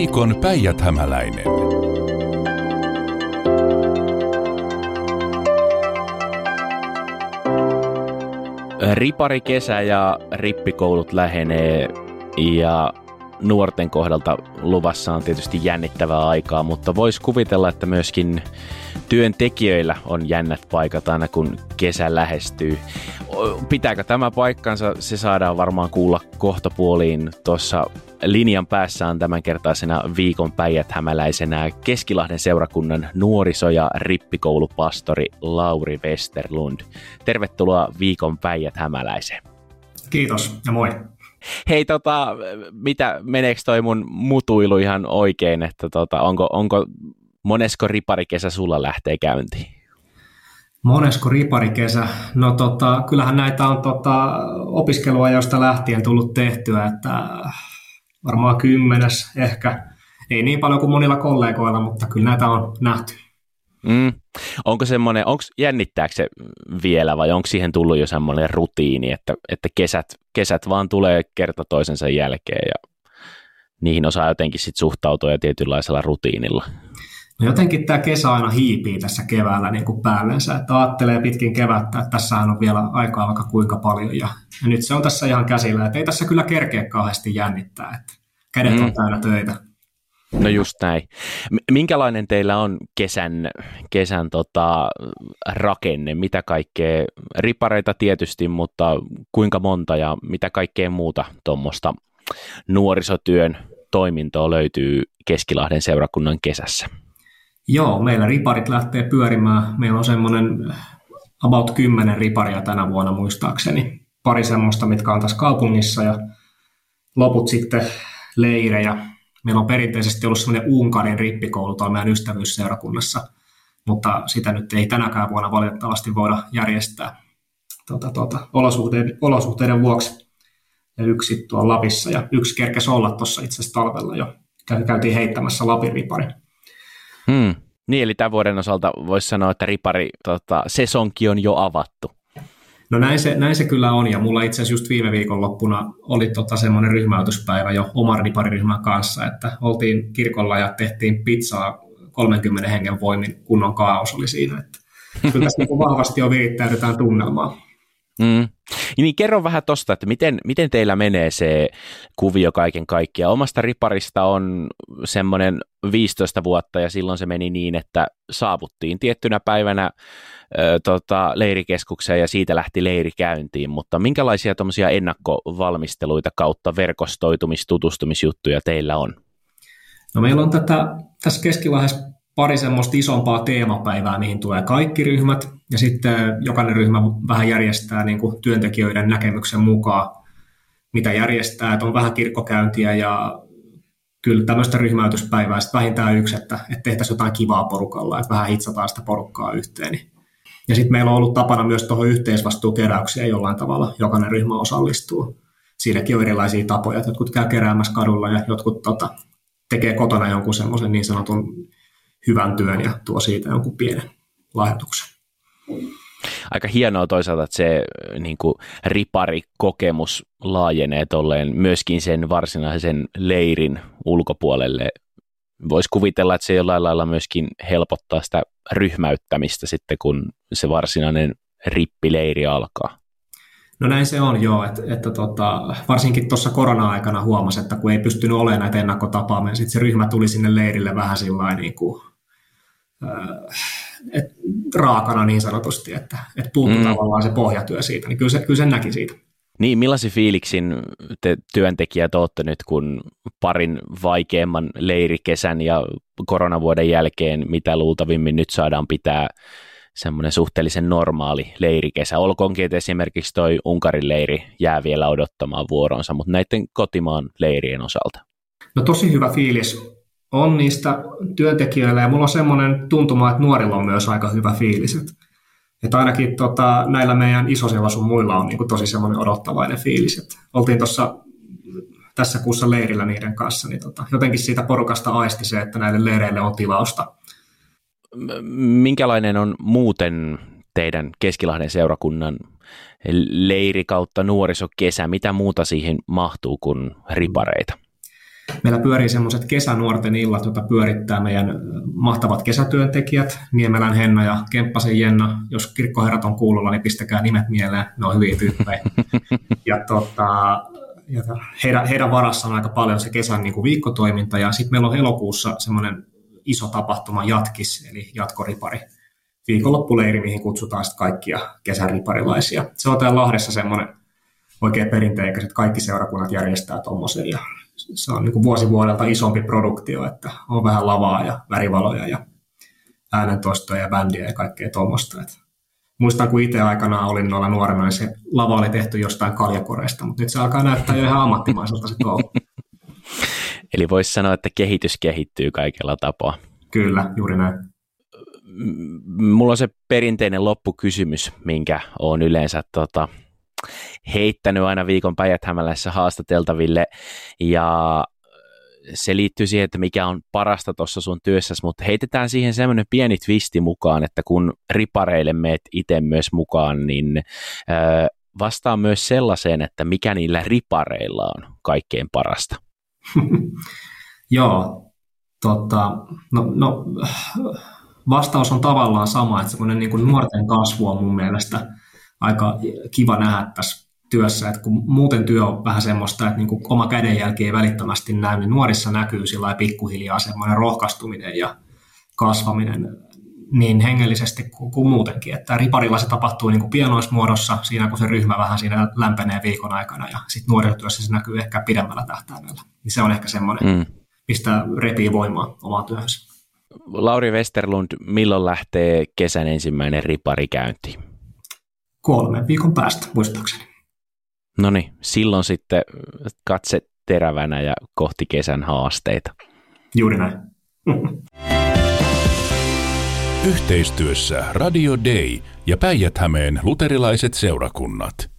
Viikon Päijät-Hämäläinen. Riparikesä ja rippikoulut lähenee ja nuorten kohdalta luvassa on tietysti jännittävää aikaa, mutta voisi kuvitella, että myöskin työntekijöillä on jännät paikat aina kun kesä lähestyy. Pitääkö tämä paikkansa? Se saadaan varmaan kuulla kohtapuoliin. Tuossa linjan päässä on tämänkertaisena viikon päijät-hämäläisenä Keskilahden seurakunnan nuoriso- ja rippikoulupastori Lauri Westerlund. Tervetuloa viikon päijät-hämäläiseen. Kiitos ja moi. Hei, meneekö toi mun mutuilu ihan oikein, että onko monesko riparikesä sulla lähtee käyntiin? Monesko riparikesä? No kyllähän näitä on opiskeluajoista lähtien tullut tehtyä, että varmaan 10 ehkä. Ei niin paljon kuin monilla kollegoilla, mutta kyllä näitä on nähty. Jännittääkö se vielä vai onko siihen tullut jo semmoinen rutiini, että kesät vaan tulee kerta toisensa jälkeen ja niihin osaa jotenkin sit suhtautua ja tietynlaisella rutiinilla? No jotenkin tämä kesä aina hiipii tässä keväällä niin kuin päällensä, että ajattelee pitkin kevättä, että tässähän on vielä aikaa vaikka kuinka paljon ja nyt se on tässä ihan käsillä, että ei tässä kyllä kerkeä kauheasti jännittää, että kädet on täynnä töitä. No just näin. Minkälainen teillä on kesän rakenne? Mitä kaikkea, ripareita tietysti, mutta kuinka monta ja mitä kaikkea muuta tuommoista nuorisotyön toimintoa löytyy Keskilahden seurakunnan kesässä? Joo, meillä riparit lähtee pyörimään. Meillä on semmoinen about 10 riparia tänä vuonna muistaakseni. Pari semmoista, mitkä on tässä kaupungissa ja loput sitten leirejä. Meillä on perinteisesti ollut semmoinen Unkarin rippikoulu tuolla meidän ystävyysseurakunnassa, mutta sitä nyt ei tänäkään vuonna valitettavasti voida järjestää olosuhteiden vuoksi. Ja yksi tuolla Lapissa ja yksi kerkesi olla tuossa itse asiassa talvella jo. Käytiin heittämässä Lapin ripari. Niin, eli tämän vuoden osalta voisi sanoa, että ripari sesonki on jo avattu. No näin se kyllä on, ja mulla itse asiassa just viime viikonloppuna oli semmoinen ryhmäytyspäivä jo oman ripariryhmän kanssa, että oltiin kirkolla ja tehtiin pizzaa 30 hengen voimin, kunnon kaaos oli siinä, että kyllä tässä vahvasti jo virittäydytään tunnelmaa. Niin kerro vähän tuosta, että miten teillä menee se kuvio kaiken kaikkiaan. Omasta riparista on semmoinen 15 vuotta ja silloin se meni niin, että saavuttiin tiettynä päivänä leirikeskukseen ja siitä lähti leiri käyntiin, mutta minkälaisia tuommoisia ennakkovalmisteluita kautta verkostoitumis-tutustumisjuttuja teillä on? No meillä on tässä Keskilahdessa pari semmoista isompaa teemapäivää, mihin tulee kaikki ryhmät, ja sitten jokainen ryhmä vähän järjestää niin kuin työntekijöiden näkemyksen mukaan, mitä järjestää, että on vähän kirkkokäyntiä ja kyllä tämmöistä ryhmäytyspäivää sitten vähintään yksi, että tehtäisiin jotain kivaa porukalla, että vähän hitsataan sitä porukkaa yhteen. Ja sitten meillä on ollut tapana myös tuohon yhteisvastuukeräykseen jollain tavalla, jokainen ryhmä osallistuu. Siinäkin on erilaisia tapoja, että jotkut käy keräämässä kadulla ja jotkut tekee kotona jonkun semmoisen niin sanotun hyvän työn ja tuo siitä jonkun pienen lahjoituksen. Aika hienoa toisaalta, että se niin kuin riparikokemus laajenee tolleen myöskin sen varsinaisen leirin ulkopuolelle. Voisi kuvitella, että se jollain lailla myöskin helpottaa sitä ryhmäyttämistä sitten, kun se varsinainen rippileiri alkaa. No näin se on joo, että varsinkin tuossa korona-aikana huomasi, että kun ei pystynyt olemaan näitä ennakkotapaamia, sitten se ryhmä tuli sinne leirille vähän sillain niin kuin raakana niin sanotusti, että puuttui tavallaan se pohjatyö siitä, niin kyllä sen näki siitä. Niin, millaisen fiiliksin te työntekijät olette nyt, kun parin vaikeamman leirikesän ja koronavuoden jälkeen, mitä luultavimmin nyt saadaan pitää semmoinen suhteellisen normaali leirikesä. Olkoonkin, että esimerkiksi toi Unkarin leiri jää vielä odottamaan vuoronsa, mutta näiden kotimaan leirien osalta. No tosi hyvä fiilis on niistä työntekijöillä, ja mulla on semmoinen tuntuma, että nuorilla on myös aika hyvä fiilis. Että ainakin näillä meidän isosilla sun muilla on niin tosi semmoinen odottavainen fiilis. Että oltiin tässä kuussa leirillä niiden kanssa, niin jotenkin siitä porukasta aisti se, että näille leireille on tilausta. Minkälainen on muuten teidän Keskilahden seurakunnan leiri kautta nuorisokesä? Mitä muuta siihen mahtuu kuin ripareita? Meillä pyörii semmoiset kesänuorten illat, joita pyörittää meidän mahtavat kesätyöntekijät, Niemelän Henna ja Kemppasen Jenna. Jos kirkkoherrat on kuulolla, niin pistäkää nimet mieleen, ne on hyviä tyyppejä. Ja heidän varassaan on aika paljon se kesän niin kuin viikkotoiminta, ja sitten meillä on elokuussa semmoinen iso tapahtuma Jatkis, eli jatkoripari. Viikonloppuleiri, mihin kutsutaan sitten kaikkia kesäriparilaisia. Se on täällä Lahdessa semmoinen oikein perinteikäs, että kaikki seurakunnat järjestää tuommoisen, ja se on niin kuin vuosi vuodelta isompi produktio, että on vähän lavaa ja värivaloja ja äänentoistoja ja bändiä ja kaikkea tuommoista. Muistan, kun itse aikanaan olin noilla nuorena, niin se lava oli tehty jostain kaljakoreista, mutta nyt se alkaa näyttää jo ihan ammattimaiselta se koulu. Eli voisi sanoa, että kehitys kehittyy kaikella tapaa. Kyllä, juuri näin. Mulla on se perinteinen loppukysymys, minkä olen yleensä heittänyt aina viikon Päijät-Hämälässä haastateltaville, ja se liittyy siihen, että mikä on parasta tuossa sun työssäsi, mutta heitetään siihen semmoinen pieni twisti mukaan, että kun ripareille meet itse myös mukaan, niin vastaa myös sellaiseen, että mikä niillä ripareilla on kaikkein parasta. Joo, vastaus on tavallaan sama, että semmoinen niin kuin nuorten kasvu on mun mielestä aika kiva nähdä tässä työssä, että kun muuten työ on vähän semmoista, että niin kuin oma kädenjälki ei välittömästi näy, niin nuorissa näkyy sillä pikkuhiljaa semmoinen rohkaistuminen ja kasvaminen niin hengellisesti kuin muutenkin, että riparilla se tapahtuu niin kuin pienoismuodossa siinä, kun se ryhmä vähän siinä lämpenee viikon aikana, ja sitten nuorisotyössä se näkyy ehkä pidemmällä tähtäimellä. Niin se on ehkä semmoinen, mistä repii voimaa omaa työhönsä. Lauri Westerlund, milloin lähtee kesän ensimmäinen ripari käyntiin? 3 viikon päästä, muistaakseni. No niin, silloin sitten katse terävänä ja kohti kesän haasteita. Juuri näin. Yhteistyössä Radio Day ja Päijät-Hämeen luterilaiset seurakunnat.